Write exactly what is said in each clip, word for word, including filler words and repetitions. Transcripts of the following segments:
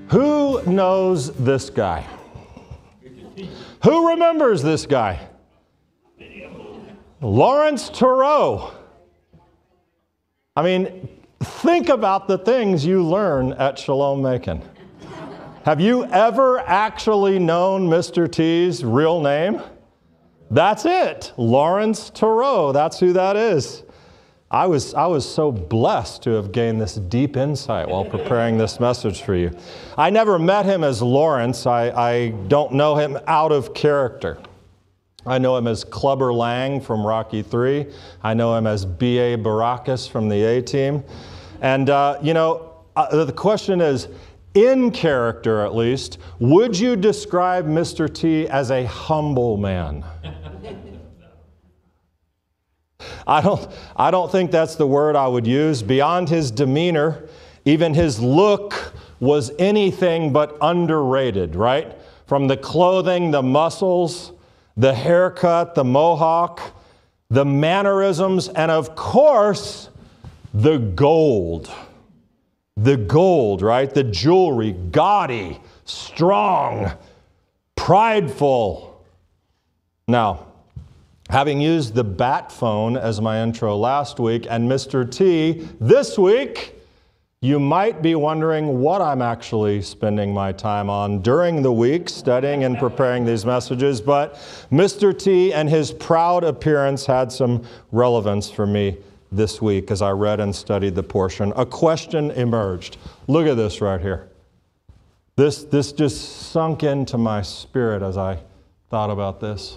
Who knows this guy? Who remembers this guy? Lawrence Turow. I mean, think about the things you learn at Shalom Macon. Have you ever actually known Mister T's real name? That's it, Lawrence Turow. That's who that is. I was, I was so blessed to have gained this deep insight while preparing this message for you. I never met him as Lawrence. I, I don't know him out of character. I know him as Clubber Lang from Rocky three. I know him as B A Baracus from the A-Team. And, uh, you know, uh, the question is, in character at least, would you describe Mister T as a humble man? I don't, I don't think that's the word I would use. Beyond his demeanor, even his look was anything but underrated, right? From the clothing, the muscles, the haircut, the mohawk, the mannerisms, and of course, the gold. The gold, right? The jewelry, gaudy, strong, prideful. Now, having used the bat phone as my intro last week and Mister T this week, you might be wondering what I'm actually spending my time on during the week studying and preparing these messages, but Mister T and his proud appearance had some relevance for me this week as I read and studied the portion. A question emerged. Look at this right here. This, this just sunk into my spirit as I thought about this.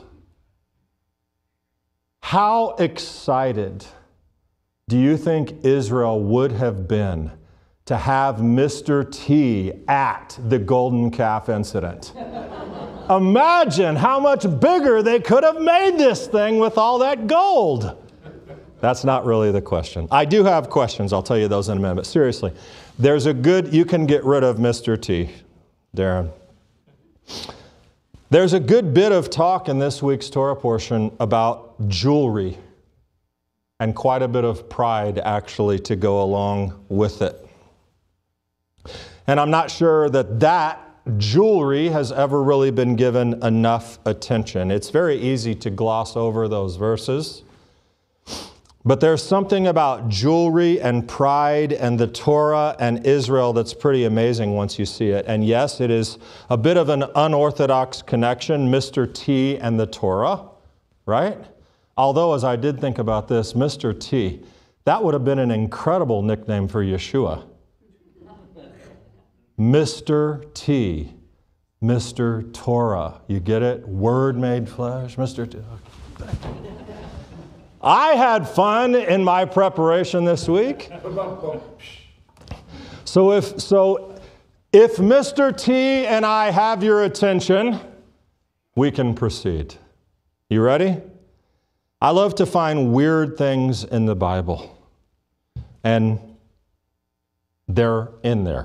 How excited do you think Israel would have been to have Mister T at the golden calf incident? Imagine how much bigger they could have made this thing with all that gold. That's not really the question. I do have questions. I'll tell you those in a minute. But seriously, there's a good, you can get rid of Mister T, Darren. There's a good bit of talk in this week's Torah portion about jewelry and quite a bit of pride actually to go along with it. And I'm not sure that that jewelry has ever really been given enough attention. It's very easy to gloss over those verses. But there's something about jewelry and pride and the Torah and Israel that's pretty amazing once you see it. And yes, it is a bit of an unorthodox connection, Mister T and the Torah, right? Although, as I did think about this, Mister T, that would have been an incredible nickname for Yeshua. Mister T, Mister Torah. You get it? Word made flesh, Mister T. I had fun in my preparation this week. So if, so if Mister T and I have your attention, we can proceed. You ready? I love to find weird things in the Bible, and they're in there.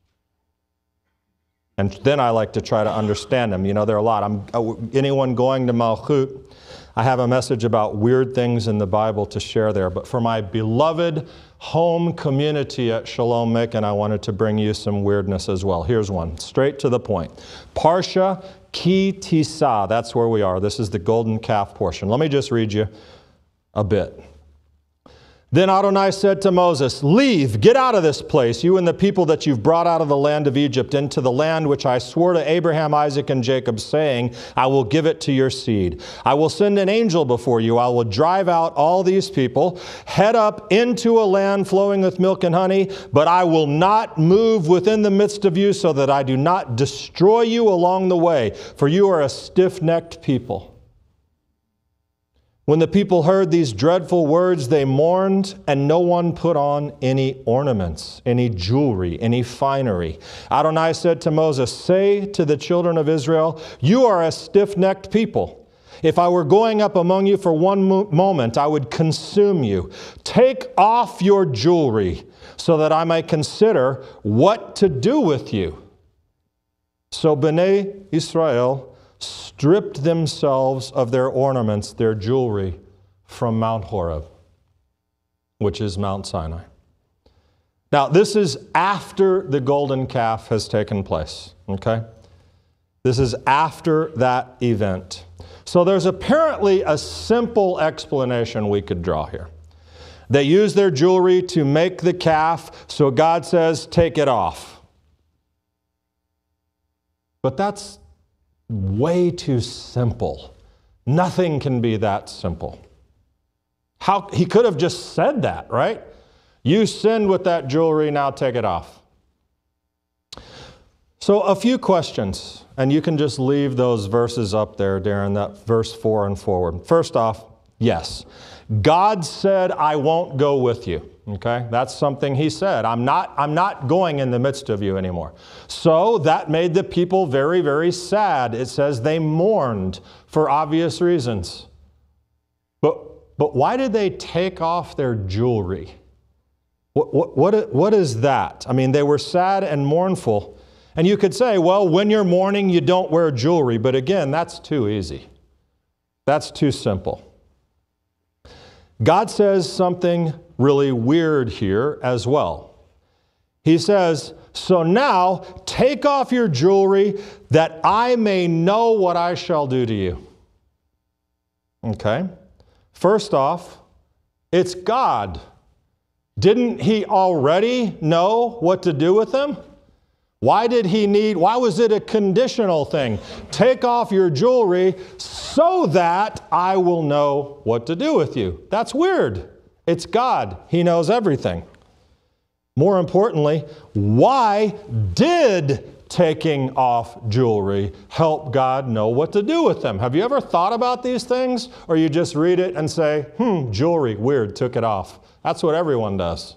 And then I like to try to understand them. You know, there are a lot. I'm, anyone going to Malchut, I have a message about weird things in the Bible to share there. But for my beloved home community at Shalom Macon, I wanted to bring you some weirdness as well. Here's one, straight to the point. Parsha Ki Tisa, that's where we are. This is the golden calf portion. Let me just read you a bit. Then Adonai said to Moses, "Leave, get out of this place, you and the people that you've brought out of the land of Egypt, into the land which I swore to Abraham, Isaac, and Jacob, saying, I will give it to your seed. I will send an angel before you. I will drive out all these people, head up into a land flowing with milk and honey, but I will not move within the midst of you so that I do not destroy you along the way, for you are a stiff-necked people." When the people heard these dreadful words, they mourned, and no one put on any ornaments, any jewelry, any finery. Adonai said to Moses, "Say to the children of Israel, you are a stiff-necked people. If I were going up among you for one mo- moment, I would consume you. Take off your jewelry so that I may consider what to do with you." So Bnei Israel stripped themselves of their ornaments, their jewelry, from Mount Horeb, which is Mount Sinai. Now, this is after the golden calf has taken place, okay? This is after that event. So there's apparently a simple explanation we could draw here. They use their jewelry to make the calf, so God says, take it off. But that's way too simple. Nothing can be that simple. How, he could have just said that, right? You sinned with that jewelry, now take it off. So a few questions, and you can just leave those verses up there, Darren, that verse four and forward. First off, yes. God said, I won't go with you. Okay, that's something he said. I'm not, I'm not going in the midst of you anymore. So that made the people very, very sad. It says they mourned for obvious reasons. But, but why did they take off their jewelry? What, what, what, what is that? I mean, they were sad and mournful. And you could say, well, when you're mourning, you don't wear jewelry. But again, that's too easy. That's too simple. God says something really weird here as well. He says, so now take off your jewelry that I may know what I shall do to you. Okay. First off, it's God. Didn't he already know what to do with them? Why did he need, why was it a conditional thing? Take off your jewelry so that I will know what to do with you. That's weird. It's God. He knows everything. More importantly, why did taking off jewelry help God know what to do with them? Have you ever thought about these things? Or you just read it and say, hmm, jewelry, weird, took it off. That's what everyone does.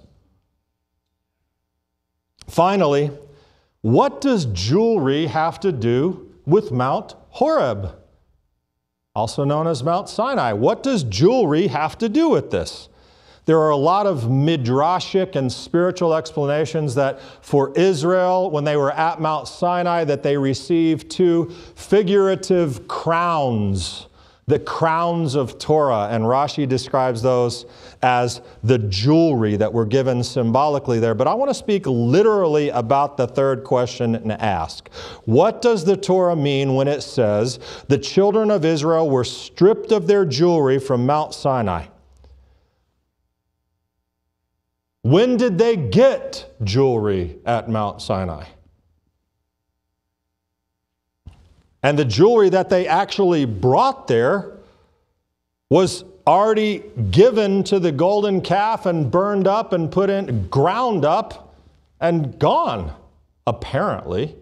Finally, what does jewelry have to do with Mount Horeb, also known as Mount Sinai? What does jewelry have to do with this? There are a lot of midrashic and spiritual explanations that for Israel, when they were at Mount Sinai, that they received two figurative crowns, the crowns of Torah, and Rashi describes those as the jewelry that were given symbolically there. But I want to speak literally about the third question and ask, what does the Torah mean when it says the children of Israel were stripped of their jewelry from Mount Sinai? When did they get jewelry at Mount Sinai? And the jewelry that they actually brought there was already given to the golden calf and burned up and put in, ground up and gone, apparently.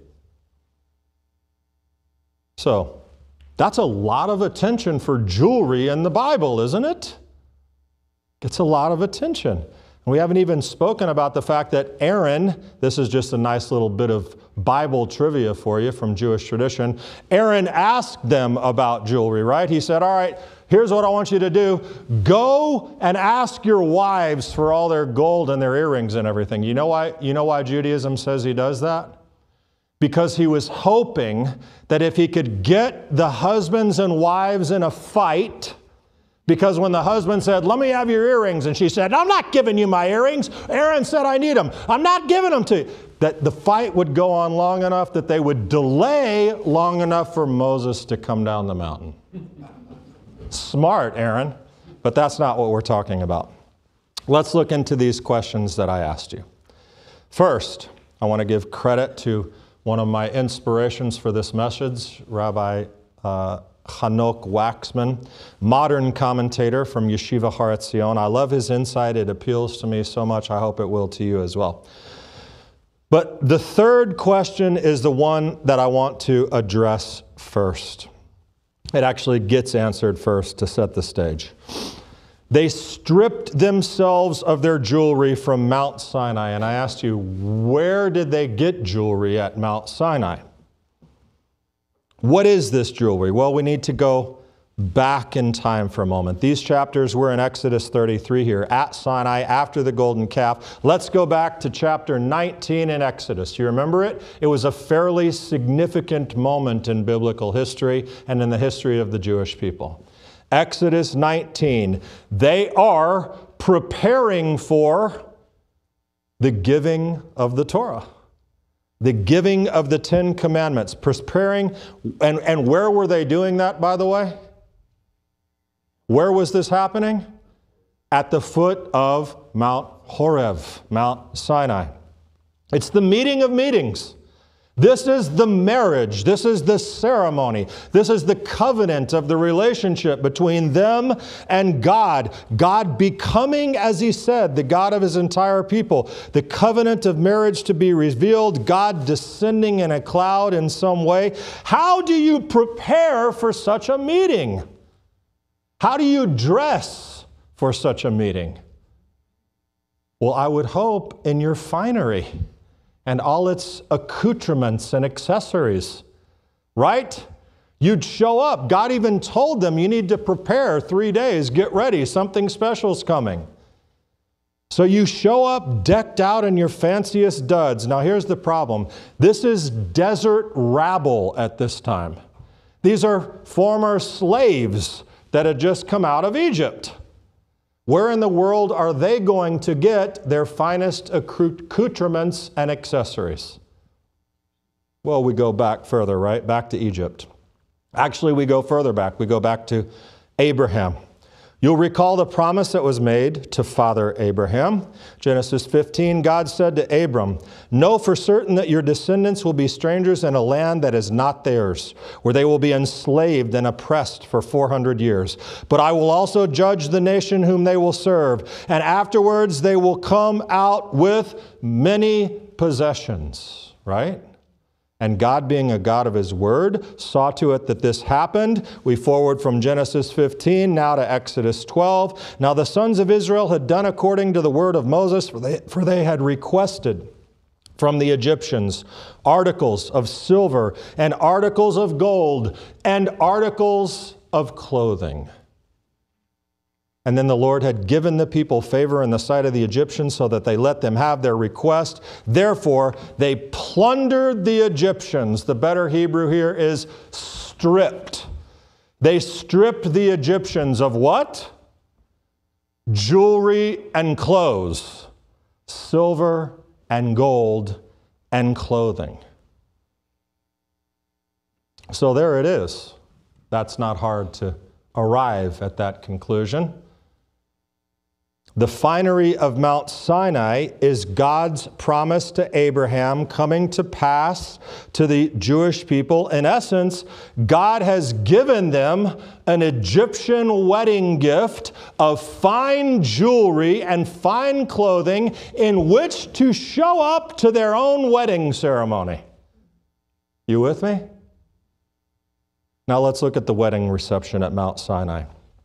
So, that's a lot of attention for jewelry in the Bible, isn't it? Gets a lot of attention. We haven't even spoken about the fact that Aaron, this is just a nice little bit of Bible trivia for you from Jewish tradition. Aaron asked them about jewelry, right? He said, all right, here's what I want you to do. Go and ask your wives for all their gold and their earrings and everything. You know why, you know why Judaism says he does that? Because he was hoping that if he could get the husbands and wives in a fight, because when the husband said, let me have your earrings, and she said, I'm not giving you my earrings. Aaron said, I need them. I'm not giving them to you. That the fight would go on long enough that they would delay long enough for Moses to come down the mountain. Smart, Aaron. But that's not what we're talking about. Let's look into these questions that I asked you. First, I want to give credit to one of my inspirations for this message, Rabbi uh, Hanok Waxman, modern commentator from Yeshiva Har Etzion. I love his insight. It appeals to me so much. I hope it will to you as well. But the third question is the one that I want to address first. It actually gets answered first to set the stage. They stripped themselves of their jewelry from Mount Sinai. And I asked you, where did they get jewelry at Mount Sinai? What is this jewelry? Well, we need to go back in time for a moment. These chapters were in Exodus thirty-three here, at Sinai, after the golden calf. Let's go back to chapter nineteen in Exodus. You remember it? It was a fairly significant moment in biblical history and in the history of the Jewish people. Exodus nineteen. They are preparing for The giving of the Torah. The giving of the Ten Commandments. Preparing, and, and where were they doing that, by the way? Where was this happening? At the foot of Mount Horeb, Mount Sinai. It's the meeting of meetings. This is the marriage. This is the ceremony. This is the covenant of the relationship between them and God. God becoming, as He said, the God of His entire people. The covenant of marriage to be revealed. God descending in a cloud in some way. How do you prepare for such a meeting? How do you dress for such a meeting? Well, I would hope in your finery and all its accoutrements and accessories, right? You'd show up. God even told them, you need to prepare three days, get ready, something special's coming. So you show up decked out in your fanciest duds. Now here's the problem. This is desert rabble at this time. These are former slaves that had just come out of Egypt. Where in the world are they going to get their finest accoutrements and accessories? Well, we go back further, right? Back to Egypt. Actually, we go further back. We go back to Abraham. You'll recall the promise that was made to Father Abraham. Genesis fifteen, God said to Abram, "Know for certain that your descendants will be strangers in a land that is not theirs, where they will be enslaved and oppressed for four hundred years. But I will also judge the nation whom they will serve, and afterwards they will come out with many possessions." Right? And God, being a God of His Word, saw to it that this happened. We forward from Genesis fifteen now to Exodus twelve. Now the sons of Israel had done according to the word of Moses, for they, for they had requested from the Egyptians articles of silver and articles of gold and articles of clothing. And then the Lord had given the people favor in the sight of the Egyptians so that they let them have their request. Therefore, they plundered the Egyptians. The better Hebrew here is stripped. They stripped the Egyptians of what? Jewelry and clothes. Silver and gold and clothing. So there it is. That's not hard to arrive at that conclusion. The finery of Mount Sinai is God's promise to Abraham coming to pass to the Jewish people. In essence, God has given them an Egyptian wedding gift of fine jewelry and fine clothing in which to show up to their own wedding ceremony. You with me? Now let's look at the wedding reception at Mount Sinai.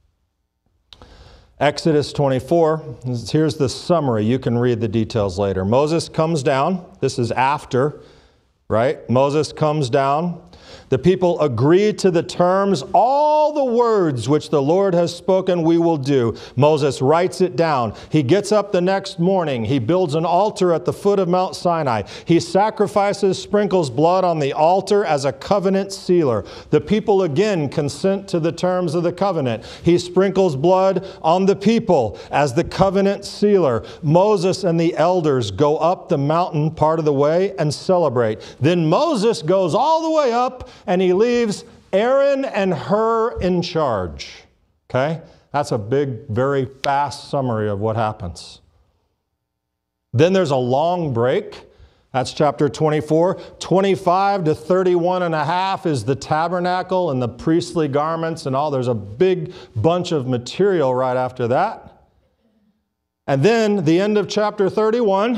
Exodus twenty-four, here's the summary. You can read the details later. Moses comes down. This is after, right? Moses comes down. The people agree to the terms. All the words which the Lord has spoken we will do. Moses writes it down. He gets up the next morning. He builds an altar at the foot of Mount Sinai. He sacrifices, sprinkles blood on the altar as a covenant sealer. The people again consent to the terms of the covenant. He sprinkles blood on the people as the covenant sealer. Moses and the elders go up the mountain part of the way and celebrate. Then Moses goes all the way up and he leaves Aaron and Hur in charge. Okay? That's a big, very fast summary of what happens. Then there's a long break. That's chapter twenty-four. twenty-five to thirty-one and a half is the tabernacle and the priestly garments and all. There's a big bunch of material right after that. And then the end of chapter thirty-one,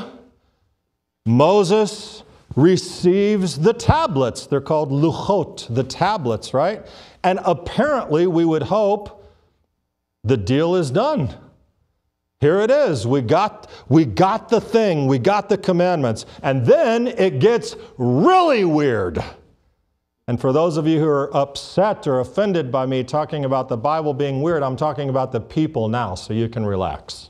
Moses receives the tablets. They're called luchot, the tablets, right? And apparently we would hope the deal is done. Here it is. We got, we got the thing. We got the commandments. And then it gets really weird. And for those of you who are upset or offended by me talking about the Bible being weird, I'm talking about the people now, so you can relax.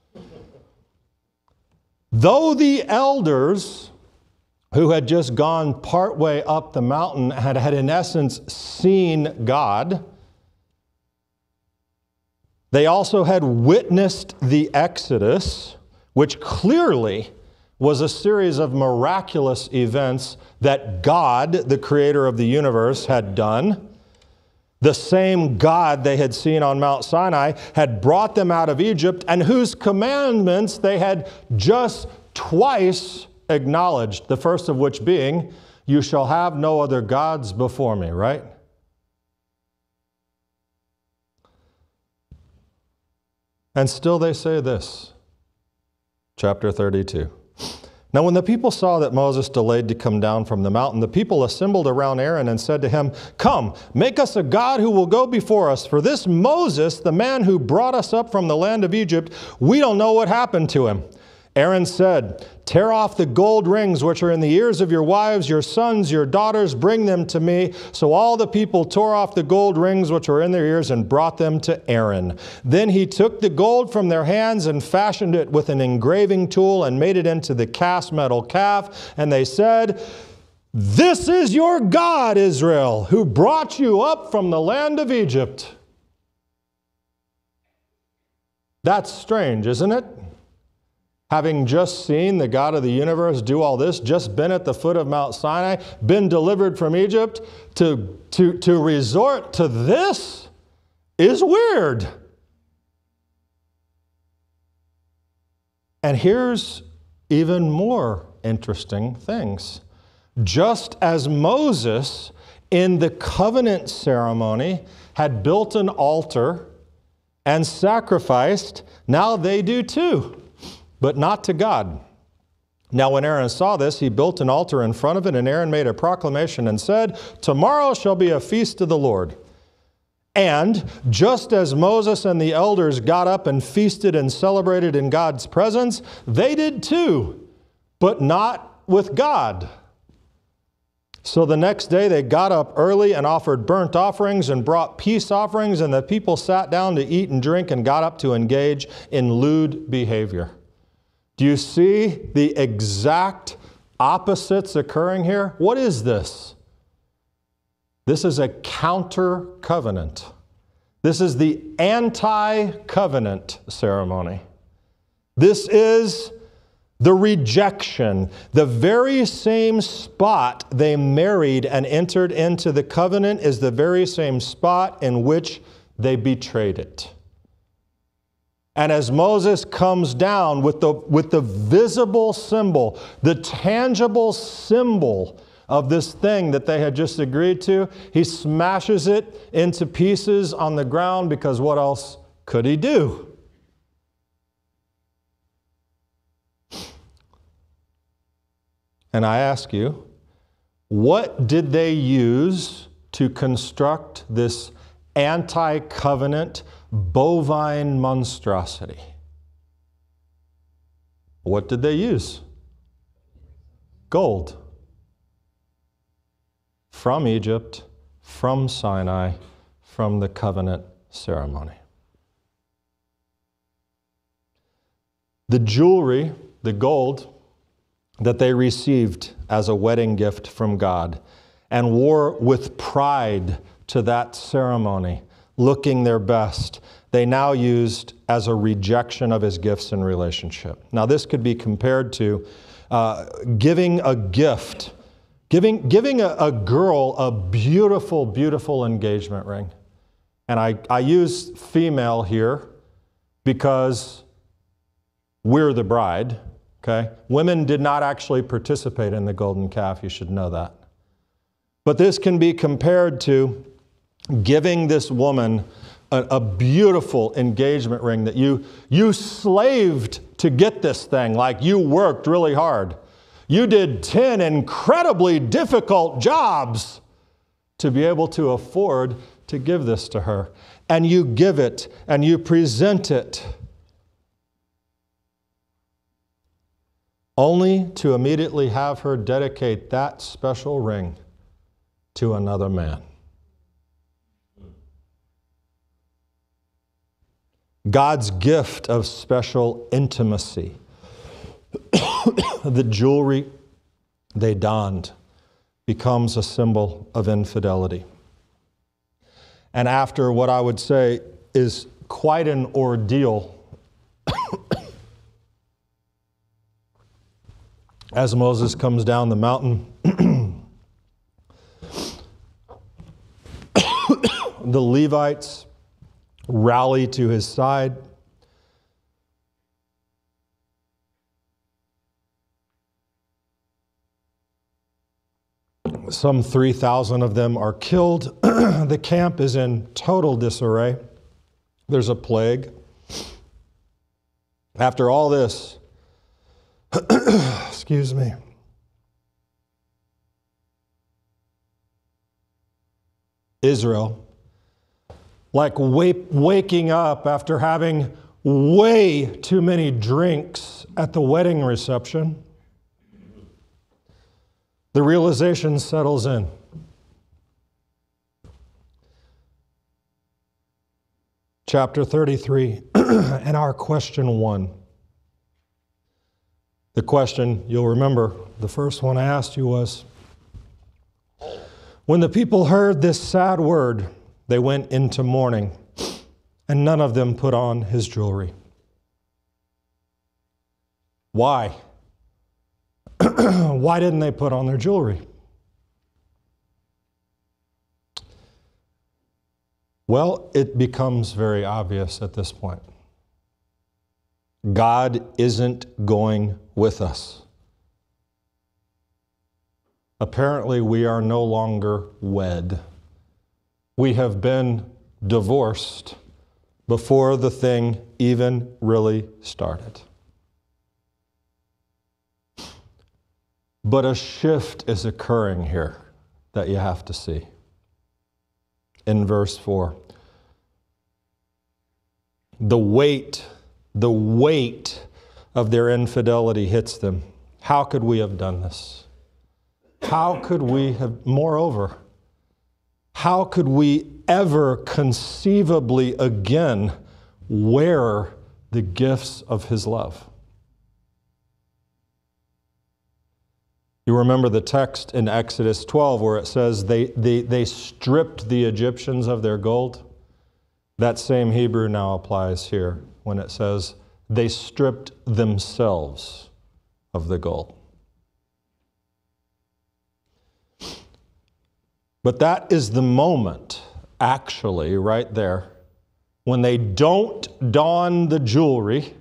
Though the elders who had just gone partway up the mountain had, had in essence seen God, they also had witnessed the Exodus, which clearly was a series of miraculous events that God, the creator of the universe, had done. The same God they had seen on Mount Sinai had brought them out of Egypt, and whose commandments they had just twice acknowledged, the first of which being, you shall have no other gods before me, right? And still they say this, chapter thirty-two. Now when the people saw that Moses delayed to come down from the mountain, the people assembled around Aaron and said to him, come, make us a god who will go before us. For this Moses, the man who brought us up from the land of Egypt, we don't know what happened to him. Aaron said, tear off the gold rings which are in the ears of your wives, your sons, your daughters, bring them to me. So all the people tore off the gold rings which were in their ears and brought them to Aaron. Then he took the gold from their hands and fashioned it with an engraving tool and made it into the cast metal calf. And they said, this is your God, Israel, who brought you up from the land of Egypt. That's strange, isn't it? Having just seen the God of the universe do all this, just been at the foot of Mount Sinai, been delivered from Egypt, to, to, to resort to this is weird. And here's even more interesting things. Just as Moses in the covenant ceremony had built an altar and sacrificed, now they do too. But not to God. Now when Aaron saw this, he built an altar in front of it, and Aaron made a proclamation and said, tomorrow shall be a feast to the Lord. And just as Moses and the elders got up and feasted and celebrated in God's presence, they did too, but not with God. So the next day they got up early and offered burnt offerings and brought peace offerings, and the people sat down to eat and drink and got up to engage in lewd behavior. Do you see the exact opposites occurring here? What is this? This is a counter covenant. This is the anti-covenant ceremony. This is the rejection. The very same spot they married and entered into the covenant is the very same spot in which they betrayed it. And as Moses comes down with the, with the visible symbol, the tangible symbol of this thing that they had just agreed to, he smashes it into pieces on the ground, because what else could he do? And I ask you, what did they use to construct this anti-covenant bovine monstrosity? What did they use? Gold. From Egypt, from Sinai, from the covenant ceremony. The jewelry, the gold, that they received as a wedding gift from God and wore with pride to that ceremony, looking their best, they now used as a rejection of his gifts and relationship. Now this could be compared to uh, giving a gift, giving, giving a, a girl a beautiful, beautiful engagement ring. And I, I use female here because we're the bride, okay? Women did not actually participate in the golden calf, you should know that. But this can be compared to giving this woman a, a beautiful engagement ring that you, you slaved to get this thing, like you worked really hard. You did ten incredibly difficult jobs to be able to afford to give this to her. And you give it and you present it, only to immediately have her dedicate that special ring to another man. God's gift of special intimacy. The jewelry they donned becomes a symbol of infidelity. And after what I would say is quite an ordeal, as Moses comes down the mountain, the Levites rally to his side. Some three thousand of them are killed. The camp is in total disarray. There's a plague. After all this, excuse me, Israel, like wake, waking up after having way too many drinks at the wedding reception, the realization settles in. Chapter thirty-three, and our question one. The question, you'll remember, the first one I asked you was, when the people heard this sad word, they went into mourning, and none of them put on his jewelry. Why? Why didn't they put on their jewelry? Well, it becomes very obvious at this point. God isn't going with us. Apparently, we are no longer wed. We have been divorced before the thing even really started. But a shift is occurring here that you have to see. In verse four, the weight, the weight of their infidelity hits them. How could we have done this? How could we have, moreover, how could we ever conceivably again wear the gifts of his love? You remember the text in Exodus twelve where it says they, they, they stripped the Egyptians of their gold? That same Hebrew now applies here when it says they stripped themselves of the gold. But that is the moment, actually, right there, when they don't don the jewelry,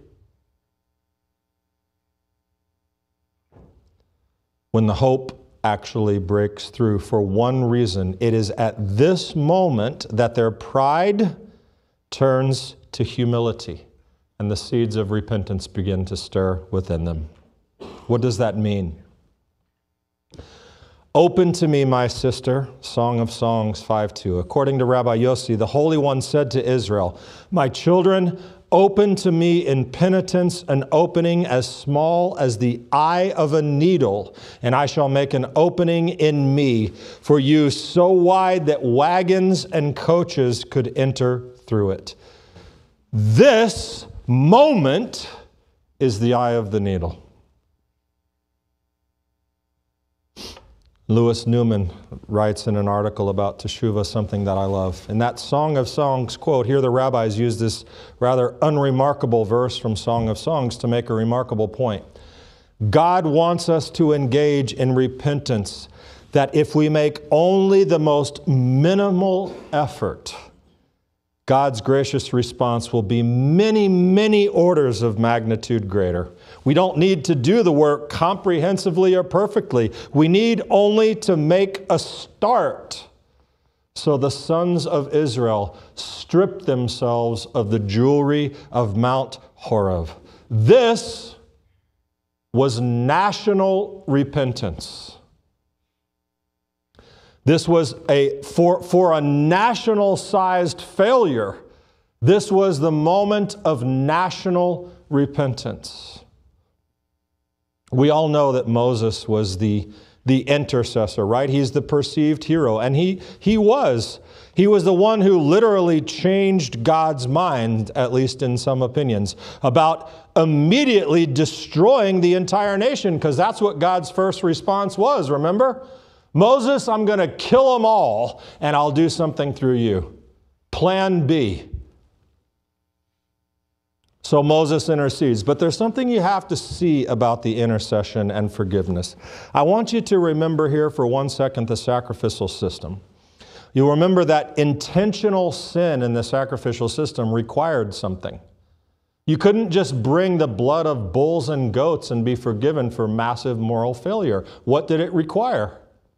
when the hope actually breaks through for one reason. It is at this moment that their pride turns to humility and the seeds of repentance begin to stir within them. What does that mean? Open to me, my sister, Song of Songs five two. According to Rabbi Yossi, the Holy One said to Israel, my children, open to me in penitence an opening as small as the eye of a needle, and I shall make an opening in me for you so wide that wagons and coaches could enter through it. This moment is the eye of the needle. Lewis Newman writes in an article about Teshuvah something that I love. In that Song of Songs quote, here the rabbis use this rather unremarkable verse from Song of Songs to make a remarkable point. God wants us to engage in repentance, that if we make only the most minimal effort, God's gracious response will be many, many orders of magnitude greater. We don't need to do the work comprehensively or perfectly. We need only to make a start. So the sons of Israel stripped themselves of the jewelry of Mount Horeb. This was national repentance. This was a, for, for a national-sized failure, this was the moment of national repentance. We all know that Moses was the, the intercessor, right? He's the perceived hero, and he, he was. He was the one who literally changed God's mind, at least in some opinions, about immediately destroying the entire nation, because that's what God's first response was, remember? Moses, I'm going to kill them all, and I'll do something through you. Plan B. So Moses intercedes. But there's something you have to see about the intercession and forgiveness. I want you to remember here for one second the sacrificial system. You'll remember that intentional sin in the sacrificial system required something. You couldn't just bring the blood of bulls and goats and be forgiven for massive moral failure. What did it require?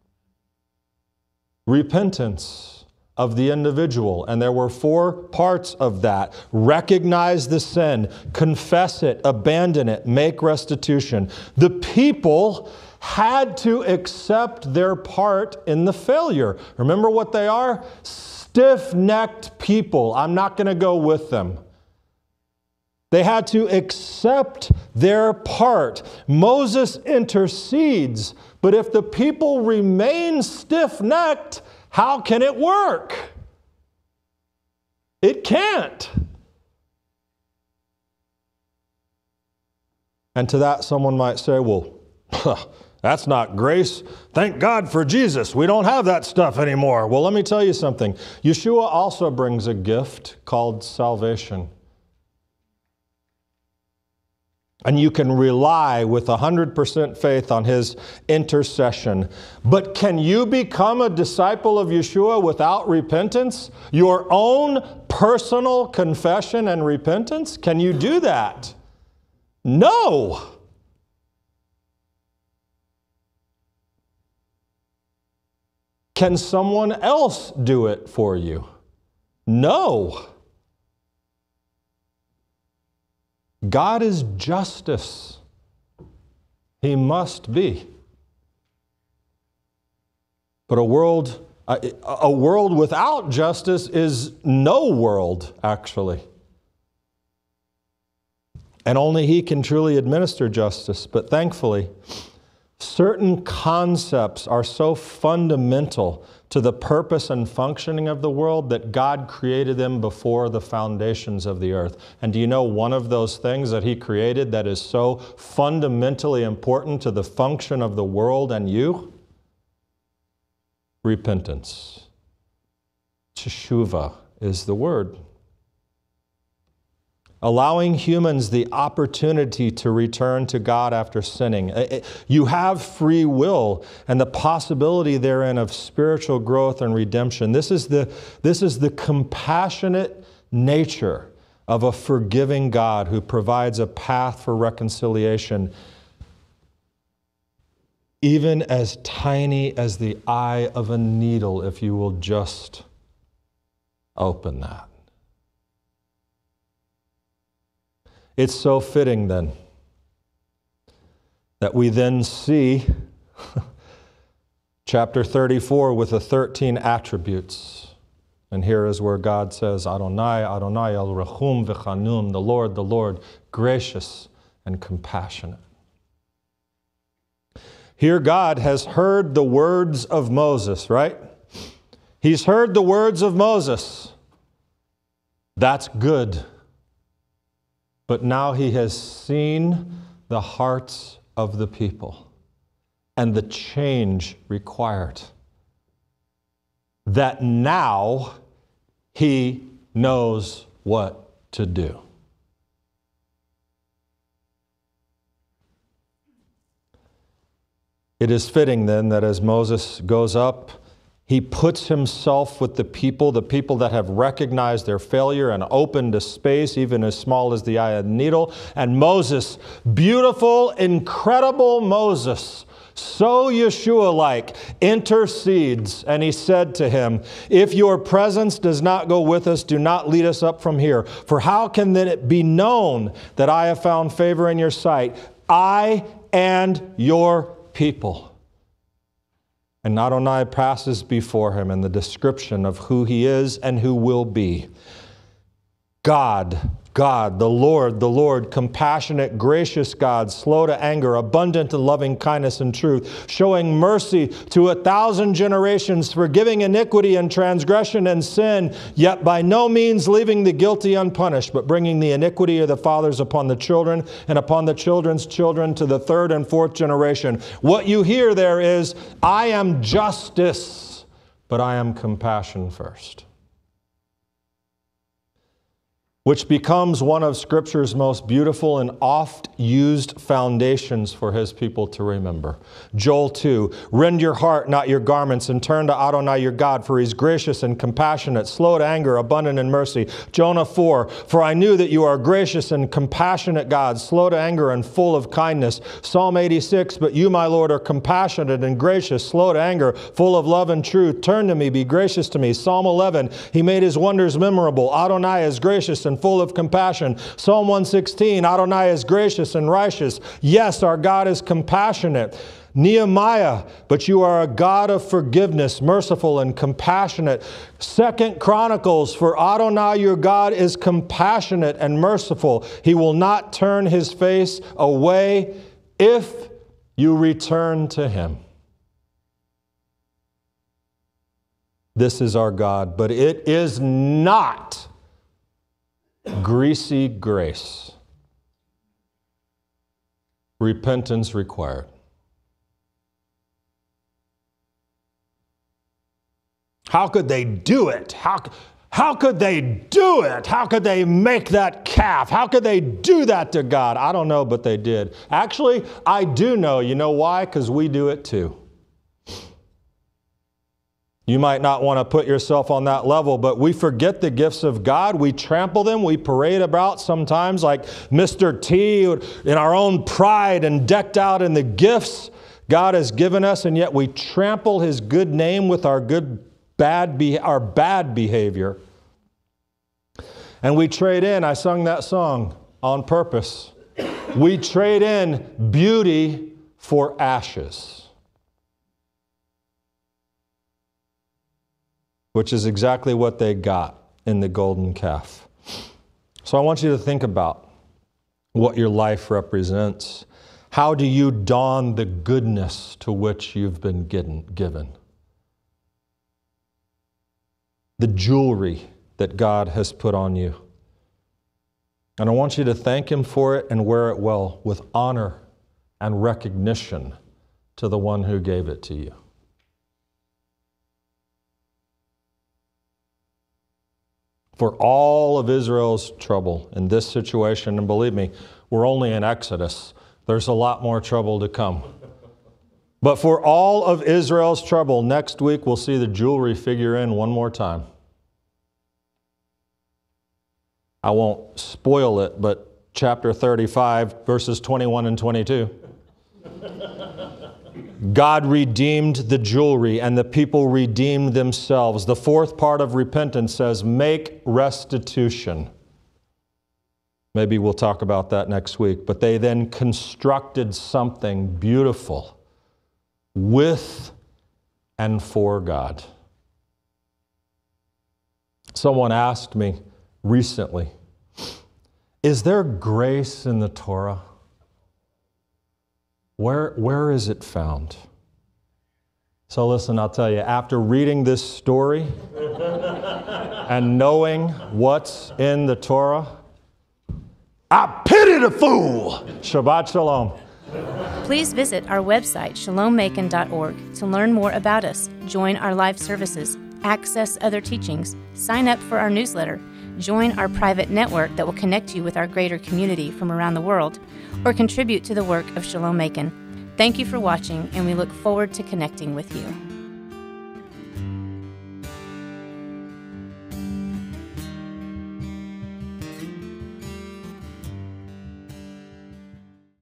Repentance of the individual. And there were four parts of that. Recognize the sin, confess it, abandon it, make restitution. The people had to accept their part in the failure. Remember what they are? Stiff-necked people. I'm not going to go with them. They had to accept their part. Moses intercedes, but if the people remain stiff-necked, how can it work? It can't. And to that, someone might say, well, that's not grace. Thank God for Jesus. We don't have that stuff anymore. Well, let me tell you something. Yeshua also brings a gift called salvation. And you can rely with one hundred percent faith on His intercession. But can you become a disciple of Yeshua without repentance? Your own personal confession and repentance? Can you do that? No. Can someone else do it for you? No. God is justice. He must be. But a world, a, a world without justice is no world, actually. And only He can truly administer justice. But thankfully, certain concepts are so fundamental to the purpose and functioning of the world that God created them before the foundations of the earth. And do you know one of those things that He created that is so fundamentally important to the function of the world and you? Repentance. Teshuvah is the word. Allowing humans the opportunity to return to God after sinning. You have free will and the possibility therein of spiritual growth and redemption. This is the, this is the compassionate nature of a forgiving God who provides a path for reconciliation, even as tiny as the eye of a needle, if you will just open that. It's so fitting then that we then see chapter thirty-four with the thirteen attributes. And here is where God says, Adonai, Adonai el Rachum v'chanun, the Lord, the Lord, gracious and compassionate. Here God has heard the words of Moses, right? He's heard the words of Moses. That's good. But now He has seen the hearts of the people and the change required. That now He knows what to do. It is fitting then that as Moses goes up, he puts himself with the people, the people that have recognized their failure and opened a space even as small as the eye of a needle. And Moses, beautiful, incredible Moses, so Yeshua-like, intercedes. And he said to him, if your presence does not go with us, do not lead us up from here. For how can then it be known that I have found favor in your sight, I and your people? And Adonai passes before him in the description of who He is and who will be. God, God, the Lord, the Lord, compassionate, gracious God, slow to anger, abundant in loving kindness and truth, showing mercy to a thousand generations, forgiving iniquity and transgression and sin, yet by no means leaving the guilty unpunished, but bringing the iniquity of the fathers upon the children and upon the children's children to the third and fourth generation. What you hear there is, I am justice, but I am compassion first. which becomes one of Scripture's most beautiful and oft-used foundations for His people to remember. Joel two, rend your heart, not your garments, and turn to Adonai your God, for He's gracious and compassionate, slow to anger, abundant in mercy. Jonah four, for I knew that you are gracious and compassionate God, slow to anger and full of kindness. Psalm eighty-six, but you, my Lord, are compassionate and gracious, slow to anger, full of love and truth. Turn to me, be gracious to me. Psalm eleven, He made His wonders memorable. Adonai is gracious and full of compassion. Psalm one sixteen, Adonai is gracious and righteous. Yes, our God is compassionate. Nehemiah, but you are a God of forgiveness, merciful and compassionate. Second Chronicles, for Adonai your God is compassionate and merciful. He will not turn His face away if you return to Him. This is our God, but it is not greasy grace. Repentance required. How could they do it? How, how could they do it? How could they make that calf? How could they do that to God? I don't know, but they did. Actually, I do know. You know why? Because we do it too. You might not want to put yourself on that level, but we forget the gifts of God. We trample them. We parade about sometimes like Mister T in our own pride and decked out in the gifts God has given us, and yet we trample His good name with our good, bad, be- our bad behavior. And we trade in, I sung that song on purpose. We trade in beauty for ashes. Which is exactly what they got in the golden calf. So I want you to think about what your life represents. How do you don the goodness to which you've been given? The jewelry that God has put on you. And I want you to thank Him for it and wear it well with honor and recognition to the one who gave it to you. For all of Israel's trouble in this situation, and believe me, we're only in Exodus. There's a lot more trouble to come. But for all of Israel's trouble, next week we'll see the jewelry figure in one more time. I won't spoil it, but chapter thirty-five, verses twenty-one and twenty-two. God redeemed the jewelry and the people redeemed themselves. The fourth part of repentance says, make restitution. Maybe we'll talk about that next week. But they then constructed something beautiful with and for God. Someone asked me recently, is there grace in the Torah? Where, where is it found? So listen, I'll tell you, after reading this story and knowing what's in the Torah, I pity the fool. Shabbat shalom. Please visit our website, shalom macon dot org, to learn more about us, join our live services, access other teachings, sign up for our newsletter, join our private network that will connect you with our greater community from around the world, or contribute to the work of Shalom Macon. Thank you for watching, and we look forward to connecting with you.